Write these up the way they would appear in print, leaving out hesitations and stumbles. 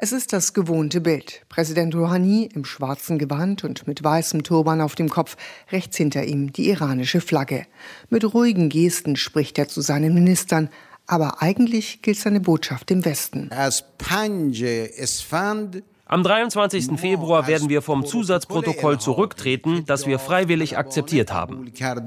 Es ist das gewohnte Bild. Präsident Rouhani im schwarzen Gewand und mit weißem Turban auf dem Kopf, rechts hinter ihm die iranische Flagge. Mit ruhigen Gesten spricht er zu seinen Ministern, aber eigentlich gilt seine Botschaft dem Westen. Am 23. Februar werden wir vom Zusatzprotokoll zurücktreten, das wir freiwillig akzeptiert haben.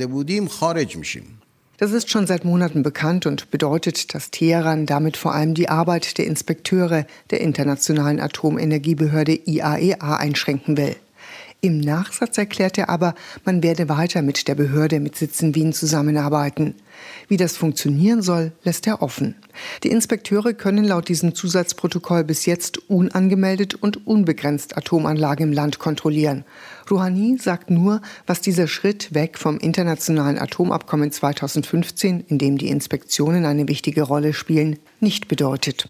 Das ist schon seit Monaten bekannt und bedeutet, dass Teheran damit vor allem die Arbeit der Inspekteure der Internationalen Atomenergiebehörde IAEA einschränken will. Im Nachsatz erklärt er aber, man werde weiter mit der Behörde mit Sitz in Wien zusammenarbeiten. Wie das funktionieren soll, lässt er offen. Die Inspekteure können laut diesem Zusatzprotokoll bis jetzt unangemeldet und unbegrenzt Atomanlagen im Land kontrollieren. Rouhani sagt nur, was dieser Schritt weg vom internationalen Atomabkommen 2015, in dem die Inspektionen eine wichtige Rolle spielen, nicht bedeutet.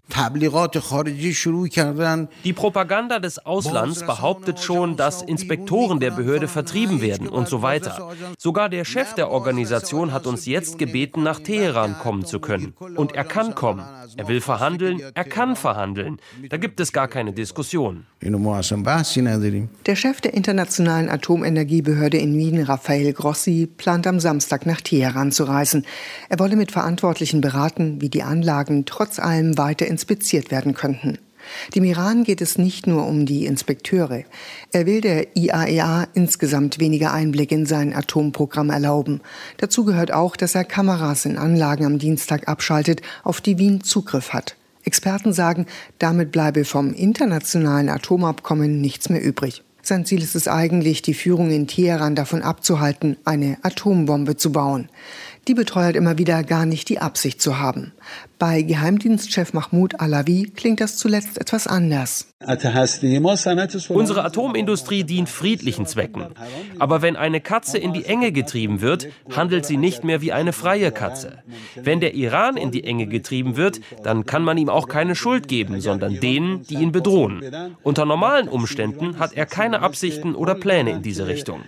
Die Propaganda des Auslands behauptet schon, dass Inspektoren der Behörde vertrieben werden und so weiter. Sogar der Chef der Organisation hat uns jetzt gebeten, nach Teheran kommen zu können. Und er kann kommen. Er will verhandeln, er kann verhandeln. Da gibt es gar keine Diskussion. Der Chef der Internationalen Atomenergiebehörde in Wien, Rafael Grossi, plant am Samstag nach Teheran zu reisen. Er wolle mit Verantwortlichen beraten, wie die Anlagen trotz allem weiter inspiziert werden könnten. Dem Iran geht es nicht nur um die Inspekteure. Er will der IAEA insgesamt weniger Einblick in sein Atomprogramm erlauben. Dazu gehört auch, dass er Kameras in Anlagen am Dienstag abschaltet, auf die Wien Zugriff hat. Experten sagen, damit bleibe vom internationalen Atomabkommen nichts mehr übrig. Sein Ziel ist es eigentlich, die Führung in Teheran davon abzuhalten, eine Atombombe zu bauen. Die beteuert immer wieder, gar nicht die Absicht zu haben. Bei Geheimdienstchef Mahmoud Alavi klingt das zuletzt etwas anders. Unsere Atomindustrie dient friedlichen Zwecken. Aber wenn eine Katze in die Enge getrieben wird, handelt sie nicht mehr wie eine freie Katze. Wenn der Iran in die Enge getrieben wird, dann kann man ihm auch keine Schuld geben, sondern denen, die ihn bedrohen. Unter normalen Umständen hat er keine Absichten oder Pläne in diese Richtung.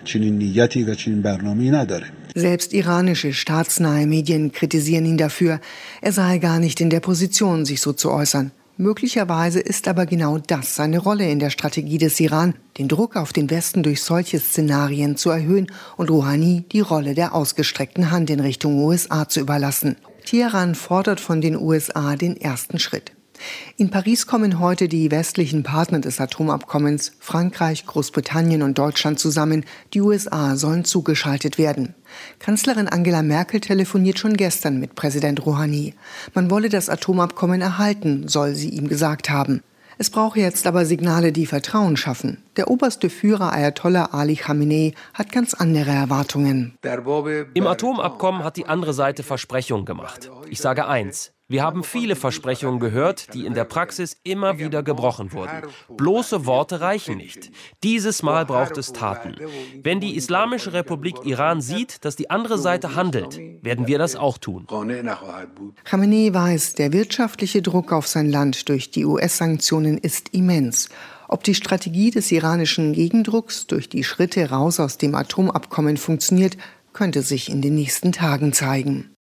Selbst iranische staatsnahe Medien kritisieren ihn dafür, er sei gar nicht in der Position, sich so zu äußern. Möglicherweise ist aber genau das seine Rolle in der Strategie des Iran, den Druck auf den Westen durch solche Szenarien zu erhöhen und Rouhani die Rolle der ausgestreckten Hand in Richtung USA zu überlassen. Teheran fordert von den USA den ersten Schritt. In Paris kommen heute die westlichen Partner des Atomabkommens, Frankreich, Großbritannien und Deutschland zusammen. Die USA sollen zugeschaltet werden. Kanzlerin Angela Merkel telefoniert schon gestern mit Präsident Rouhani. Man wolle das Atomabkommen erhalten, soll sie ihm gesagt haben. Es brauche jetzt aber Signale, die Vertrauen schaffen. Der oberste Führer Ayatollah Ali Khamenei hat ganz andere Erwartungen. Im Atomabkommen hat die andere Seite Versprechungen gemacht. Ich sage eins: Wir haben viele Versprechungen gehört, die in der Praxis immer wieder gebrochen wurden. Bloße Worte reichen nicht. Dieses Mal braucht es Taten. Wenn die Islamische Republik Iran sieht, dass die andere Seite handelt, werden wir das auch tun. Khamenei weiß, der wirtschaftliche Druck auf sein Land durch die US-Sanktionen ist immens. Ob die Strategie des iranischen Gegendrucks durch die Schritte raus aus dem Atomabkommen funktioniert, könnte sich in den nächsten Tagen zeigen.